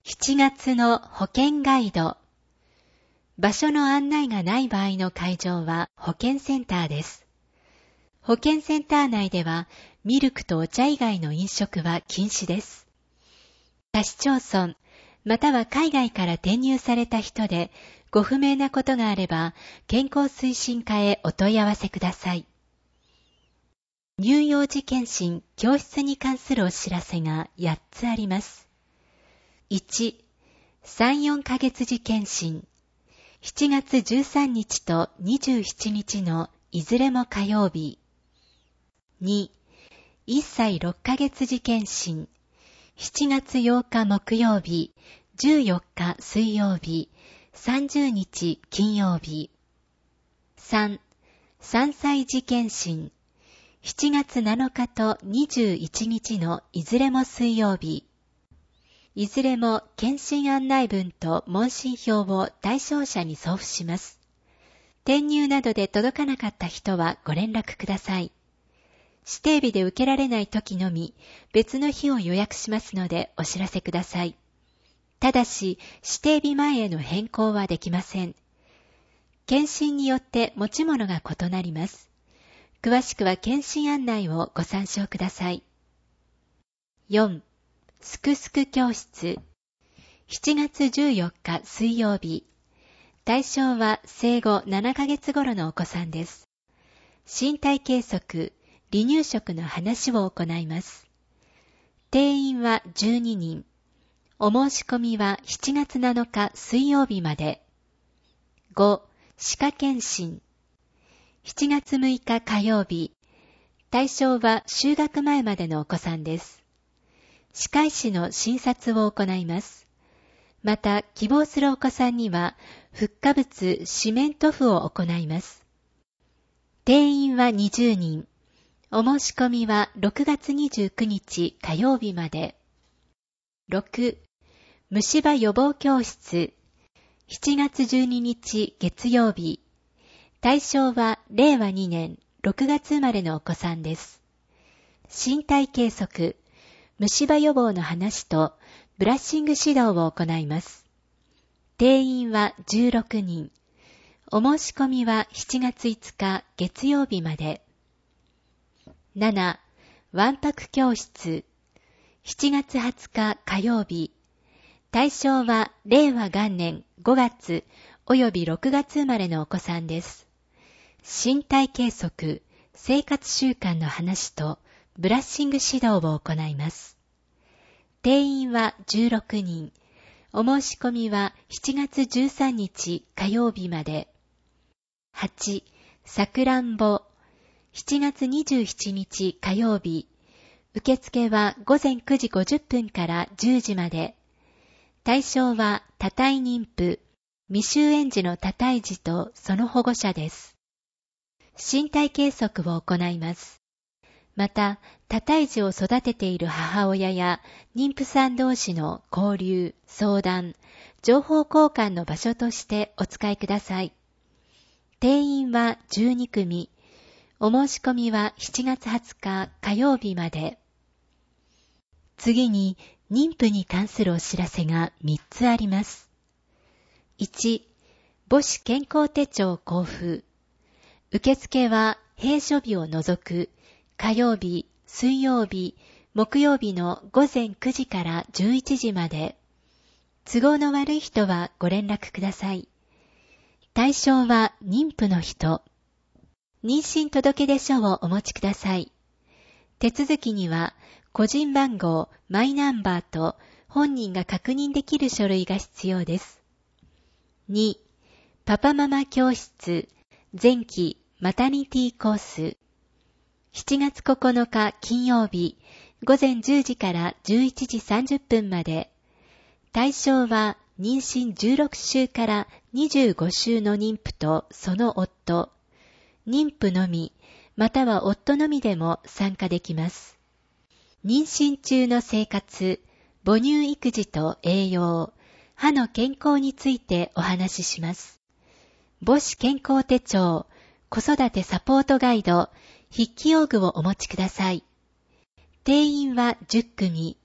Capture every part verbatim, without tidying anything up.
しちがつの保険ガイド。場所の案内がない場合の会場は保健センターです。保健センター内ではミルクとお茶以外の飲食は禁止です。他市町村、または海外から転入された人でご不明なことがあれば健康推進課へお問い合わせください。乳幼児健診教室に関するお知らせがやっつあります。いち、さん、よんかげつ時健診。しちがつじゅうさんにちとにじゅうしちにちのいずれも火曜日。に、いっさいろっかげつ時健診。しちがつようか木曜日、じゅうよっか水曜日、さんじゅうにち金曜日。さん、さんさい時健診。しちがつなのかとにじゅういちにちのいずれも水曜日。いずれも検診案内文と問診票を対象者に送付します。転入などで届かなかった人はご連絡ください。指定日で受けられない時のみ別の日を予約しますのでお知らせください。ただし指定日前への変更はできません。検診によって持ち物が異なります。詳しくは検診案内をご参照ください。よん、すくすく教室。しちがつじゅうよっか水曜日。対象は生後ななかげつ頃のお子さんです。身体計測、離乳食の話を行います。定員はじゅうににん。お申し込みはしちがつなのか水曜日まで。ご、歯科検診。しちがつむいか火曜日。対象は就学前までのお子さんです。歯科医師の診察を行います。また、希望するお子さんには、フッ化物四面塗布を行います。定員はにじゅうにん。お申し込みはろくがつにじゅうくにち火曜日まで。ろく、虫歯予防教室。しちがつじゅうににち月曜日。対象はれいわにねんろくがつ生まれのお子さんです。身体計測、虫歯予防の話とブラッシング指導を行います。定員はじゅうろくにん。お申し込みはしちがついつか月曜日まで。なな、わんぱく教室。しちがつはつか火曜日。対象はれいわがんねんごがつおよびろくがつ生まれのお子さんです。身体計測、生活習慣の話とブラッシング指導を行います。定員はじゅうろくにん。お申し込みはしちがつじゅうさんにち火曜日まで。はち、さくらんぼ。しちがつにじゅうしちにち火曜日。受付はごぜんくじごじゅっぷんからじゅうじまで。対象は多胎妊婦、未就園児の多胎児とその保護者です。身体計測を行います。また、多胎児を育てている母親や妊婦さん同士の交流、相談、情報交換の場所としてお使いください。定員はじゅうにくみ。お申し込みはしちがつはつか火曜日まで。次に、妊婦に関するお知らせがみっつあります。いち、母子健康手帳交付。受付は閉所日を除く火曜日、水曜日、木曜日のごぜんくじからじゅういちじまで。都合の悪い人はご連絡ください。対象は妊婦の人。妊娠届出書をお持ちください。手続きには個人番号、マイナンバーと本人が確認できる書類が必要です。に、パパママ教室前期マタニティコース。しちがつここのか金曜日、ごぜんじゅうじからじゅういちじさんじゅっぷんまで。対象は妊娠じゅうろくしゅうからにじゅうごしゅうの妊婦とその夫。妊婦のみ、または夫のみでも参加できます。妊娠中の生活、母乳育児と栄養、歯の健康についてお話しします。母子健康手帳、子育てサポートガイド、筆記用具をお持ちください。定員はじゅっくみ。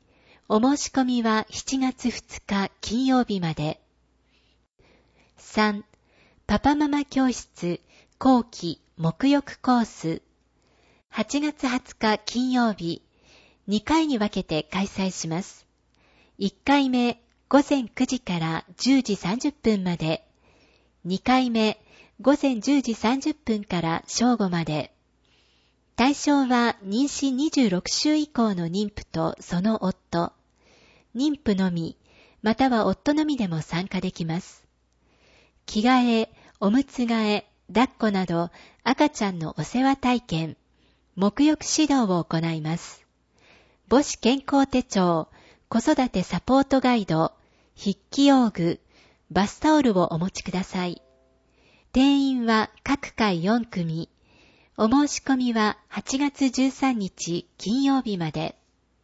お申し込みはしちがつふつか金曜日まで。さん、パパママ教室後期沐浴コース。はちがつはつか金曜日、にかいに分けて開催します。いっかいめ、ごぜんくじからじゅうじさんじゅっぷんまで。にかいめ、ごぜんじゅうじさんじゅっぷんから正午まで。対象は妊娠にじゅうろくしゅう以降の妊婦とその夫。妊婦のみ、または夫のみでも参加できます。着替え、おむつ替え、抱っこなど赤ちゃんのお世話体験、沐浴指導を行います。母子健康手帳、子育てサポートガイド、筆記用具、バスタオルをお持ちください。定員は各回よんくみ。お申し込みははちがつじゅうさんにち金曜日まで。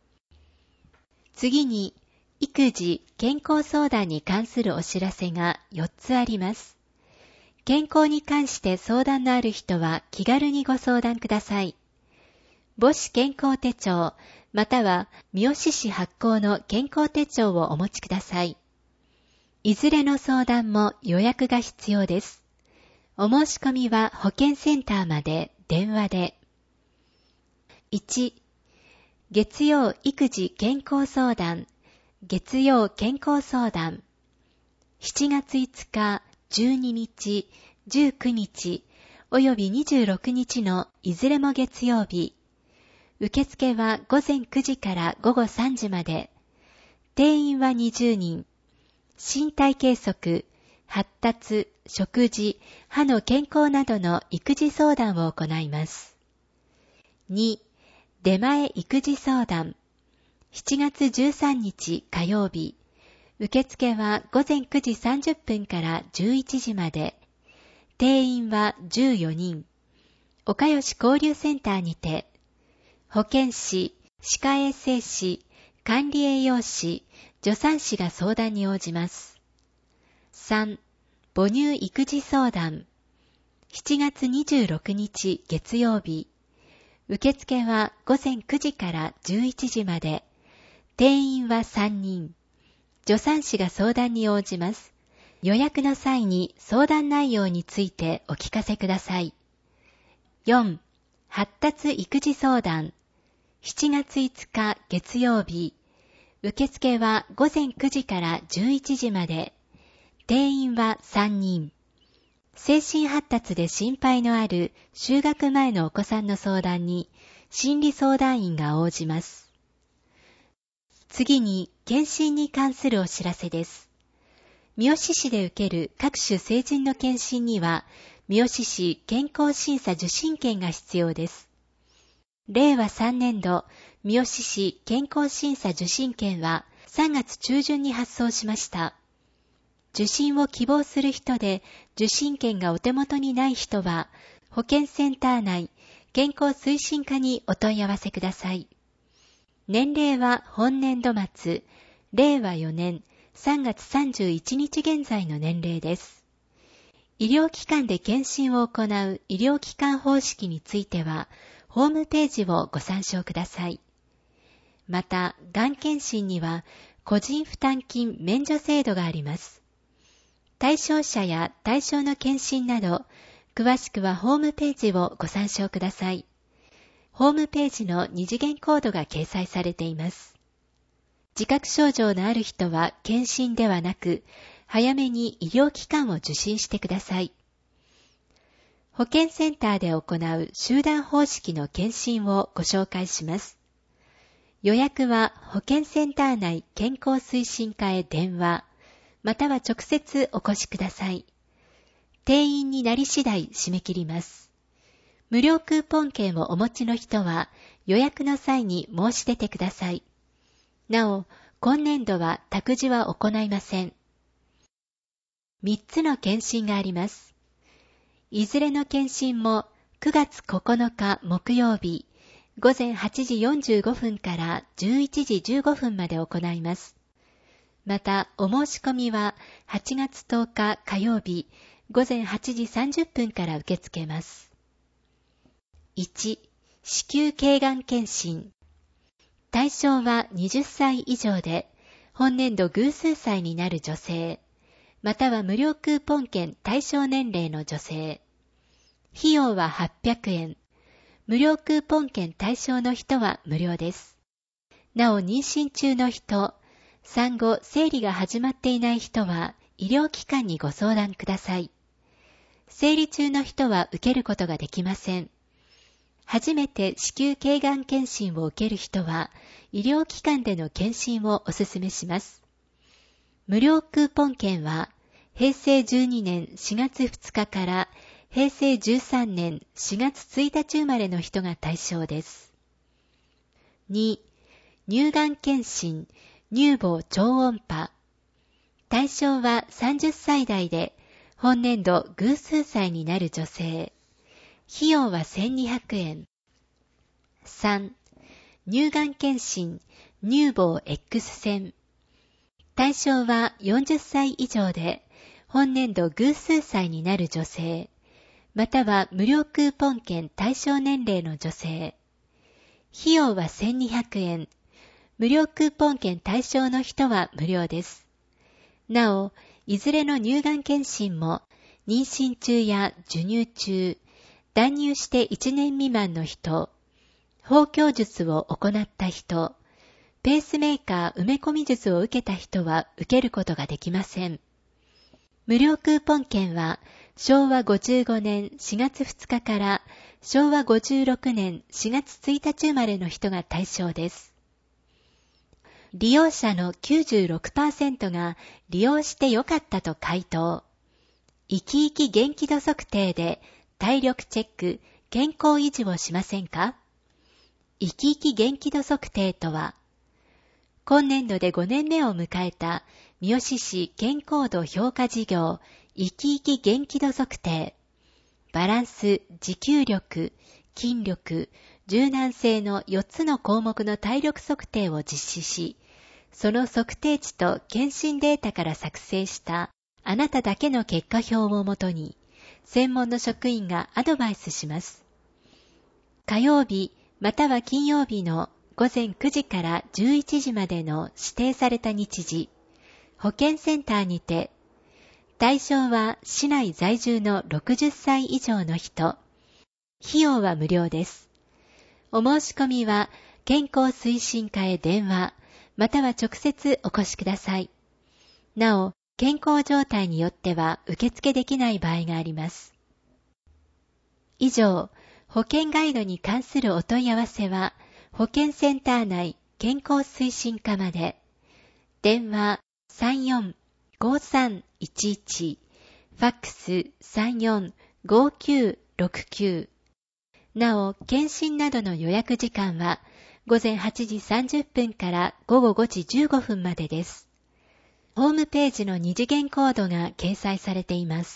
次に、育児・健康相談に関するお知らせがよっつあります。健康に関して相談のある人は気軽にご相談ください。母子健康手帳、または三好市発行の健康手帳をお持ちください。いずれの相談も予約が必要です。お申し込みは保健センターまで電話で。いち、月曜育児健康相談、月曜健康相談。しちがついつか、じゅうににち、じゅうくにち、およびにじゅうろくにちのいずれも月曜日。受付はごぜんくじからごごさんじまで。定員はにじゅうにん。身体計測、発達、食事、歯の健康などの育児相談を行います。に、出前育児相談。しちがつじゅうさんにち火曜日。受付はごぜんくじさんじゅっぷんからじゅういちじまで。定員はじゅうよにん。岡吉交流センターにて、保健師、歯科衛生士、管理栄養士、助産師が相談に応じます。さん、母乳育児相談。しちがつにじゅうろくにち月曜日。受付はごぜんくじからじゅういちじまで。定員はさんにん。助産師が相談に応じます。予約の際に相談内容についてお聞かせください。よん、発達育児相談。しちがついつか月曜日。受付はごぜんくじからじゅういちじまで。定員はさんにん。精神発達で心配のある就学前のお子さんの相談に心理相談員が応じます。次に検診に関するお知らせです。三好市で受ける各種成人の検診には三好市健康審査受診券が必要です。れいわさんねんど三好市健康審査受診券はさんがつちゅうじゅんに発送しました。受診を希望する人で受診券がお手元にない人は保健センター内健康推進課にお問い合わせください。年齢は本年度末、れいわよねんさんがつさんじゅういちにち現在の年齢です。医療機関で検診を行う医療機関方式についてはホームページをご参照ください。また、がん検診には個人負担金免除制度があります。対象者や対象の検診など、詳しくはホームページをご参照ください。ホームページの二次元コードが掲載されています。自覚症状のある人は検診ではなく、早めに医療機関を受診してください。保健センターで行う集団方式の検診をご紹介します。予約は保健センター内健康推進課へ電話、または直接お越しください。定員になり次第締め切ります。無料クーポン券をお持ちの人は予約の際に申し出てください。なお、今年度は託児は行いません。みっつの検診があります。いずれの検診もくがつここのか木曜日、ごぜんはちじよんじゅうごふんからじゅういちじじゅうごふんまで行います。また、お申し込みははちがつとおか火曜日、ごぜんはちじさんじゅっぷんから受け付けます。いち、子宮頸がん検診。 対象ははたち以上で、本年度偶数歳になる女性、または無料クーポン券対象年齢の女性。費用ははっぴゃくえん。無料クーポン券対象の人は無料です。なお、妊娠中の人、産後生理が始まっていない人は医療機関にご相談ください。生理中の人は受けることができません。初めて子宮頸がん検診を受ける人は、医療機関での検診をお勧めします。無料クーポン券は、へいせいじゅうにねんしがつふつかからへいせいじゅうさんねんしがつついたち生まれの人が対象です。に、乳がん検診、乳房超音波。対象はさんじゅっさい代で、本年度偶数歳になる女性。費用はせんにひゃくえん。さん、乳がん検診、乳房 X 線。対象はよんじゅっさい以上で、本年度偶数歳になる女性、または無料クーポン券対象年齢の女性。費用はせんにひゃくえん。無料クーポン券対象の人は無料です。なお、いずれの乳がん検診も、妊娠中や授乳中、断乳していちねん未満の人、包協術を行った人、ペースメーカー埋め込み術を受けた人は受けることができません。無料クーポン券はしょうわごじゅうごねんしがつふつかからしょうわごじゅうろくねんしがつついたち生まれの人が対象です。利用者の きゅうじゅうろくパーセント が利用してよかったと回答。生き生き元気度測定で体力チェック、健康維持をしませんか？生き生き元気度測定とは、今年度でごねんめを迎えた三好市健康度評価事業生き生き元気度測定、バランス、持久力、筋力、柔軟性のよっつの項目の体力測定を実施し、その測定値と検診データから作成したあなただけの結果表をもとに、専門の職員がアドバイスします。火曜日または金曜日のごぜんくじからじゅういちじまでの指定された日時、保健センターにて、対象は市内在住のろくじゅっさい以上の人、費用は無料です。お申し込みは健康推進課へ電話、または直接お越しください。なお、健康状態によっては受付できない場合があります。以上、保健ガイドに関するお問い合わせは、保健センター内健康推進課まで。電話 さんよんごさんいちいち、ファックス さんよんごきゅうろくきゅう。なお、検診などの予約時間は、ごぜんはちじさんじゅっぷんからごごごじじゅうごふんまでです。ホームページの二次元コードが掲載されています。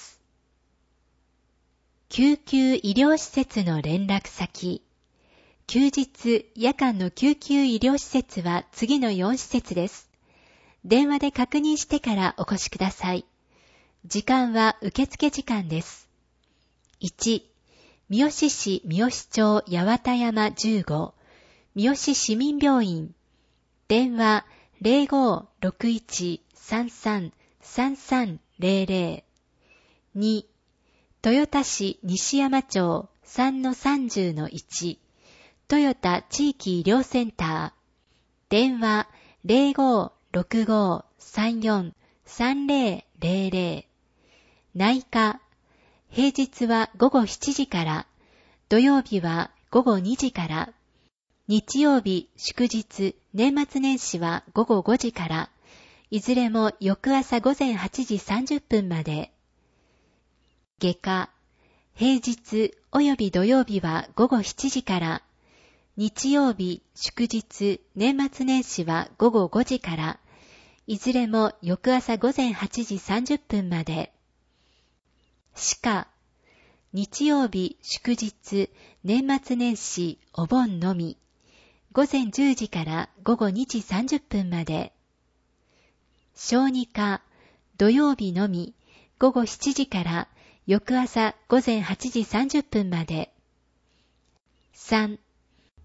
救急医療施設の連絡先。休日、夜間の救急医療施設は次のよん施設です。電話で確認してからお越しください。時間は受付時間です。いち、三好市三好町八幡山じゅうご、三好市民病院。電話 ゼロごろくいちさんさんさんさんゼロゼロ。に、豊田市西山町 さんのさんじゅうのいち、豊田地域医療センター。電話 ゼロごろくごさんよんさんゼロゼロゼロ。内科。平日はごごしちじから、土曜日はごごにじから、日曜日、祝日、年末年始はごごごじから、いずれも翌朝ごぜんはちじさんじゅっぷんまで。外科。平日および土曜日はごごしちじから、日曜日、祝日、年末年始はごごごじから、いずれも翌朝ごぜんはちじさんじゅっぷんまで。歯科。日曜日、祝日、年末年始、お盆のみ。ごぜんじゅうじからごごにじさんじゅっぷんまで。小児科。土曜日のみ、ごごしちじから翌朝ごぜんはちじさんじゅっぷんまで。さん、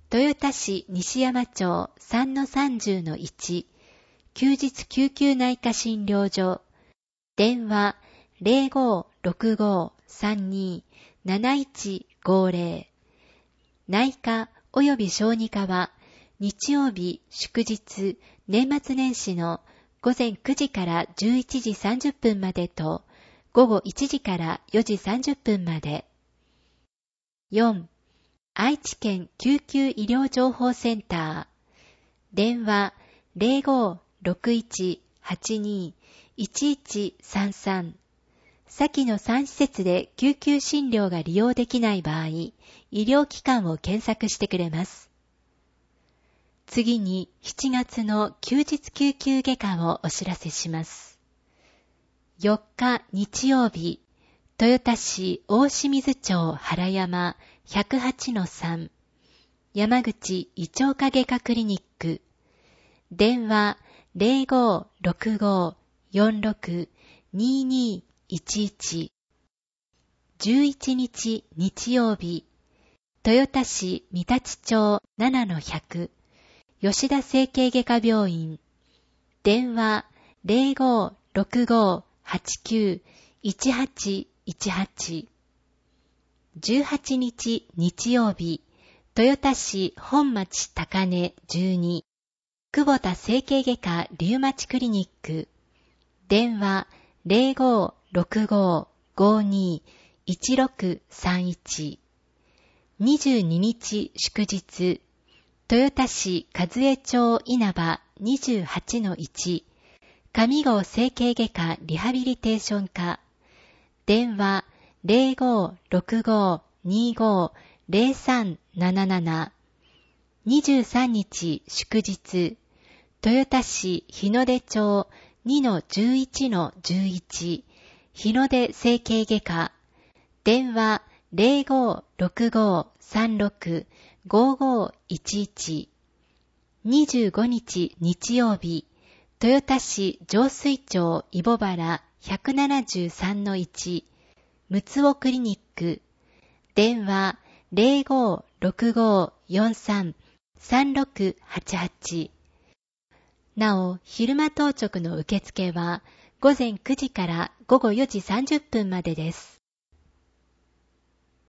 豊田市西山町 さんのさんじゅうのいち 休日救急内科診療所。電話 ゼロごーろくごーさんにーなないちごぜろ。内科及び小児科は日曜日、祝日、年末年始のごぜんくじからじゅういちじさんじゅっぷんまでとごごいちじからよじさんじゅっぷんまで。よん. 愛知県救急医療情報センター。電話 ゼロごーろくいちはちにーいちいちさんさん。先のさん施設で救急診療が利用できない場合、医療機関を検索してくれます。次にしちがつの休日救急外科をお知らせします。よっか日曜日、豊田市大清水町原山 ひゃくはちのさん 山口胃腸科外科クリニック。電話 ゼロごーろくごーよんろくにーにーいちいち。じゅういちにち日曜日、豊田市三立町ななのひゃく吉田整形外科病院。電話 ゼロごーろくごーはちきゅういちはちいちはち。じゅうはちにち日曜日、豊田市本町高根じゅうに久保田整形外科リウマチクリニック。電話 ゼロごーろくごーごーにーいちろくさんいち。にじゅうににち祝日、豊田市和江町稲葉 にじゅうはちのいち 上郷整形外科リハビリテーション科。電話 ゼロごーろくごーにーごーゼロさんなななな。にじゅうさんにち祝日、豊田市日の出町 にのじゅういちのじゅういち 日の出整形外科。電話 ゼロごーろくごーさんろくごーごーいちいち。にじゅうごにち日曜日、豊田市上水町イボバラ ひゃくななじゅうさんのいち むつおクリニック。電話 ゼロごーろくごーよんさんさんろくはちはち。なお、昼間当直の受付は午前くじから午後よじさんじゅっぷんまでです。